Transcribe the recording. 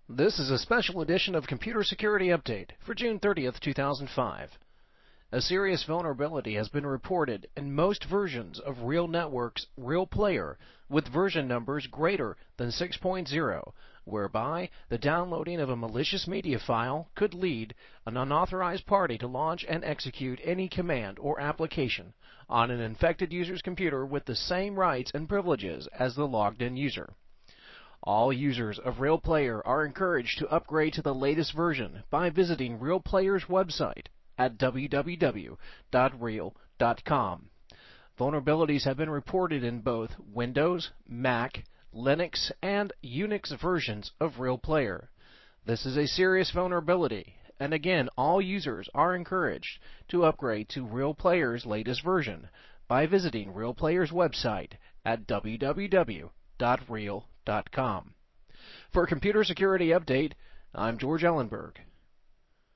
This is a special edition of Computer Security Update for June 30th, 2005. A serious vulnerability has been reported in most versions of Real Network's Real Player with version numbers greater than 6.0, whereby the downloading of a malicious media file could lead an unauthorized party to launch and execute any command or application on an infected user's computer with the same rights and privileges as the logged-in user. All users of Real Player are encouraged to upgrade to the latest version by visiting Real Player's website at www.real.com. Vulnerabilities have been reported in both Windows, Mac, Linux, and Unix versions of Real Player. This is a serious vulnerability, and again, all users are encouraged to upgrade to Real Player's latest version by visiting Real Player's website at www.real.com. For Computer Security Update, I'm George Ellenberg.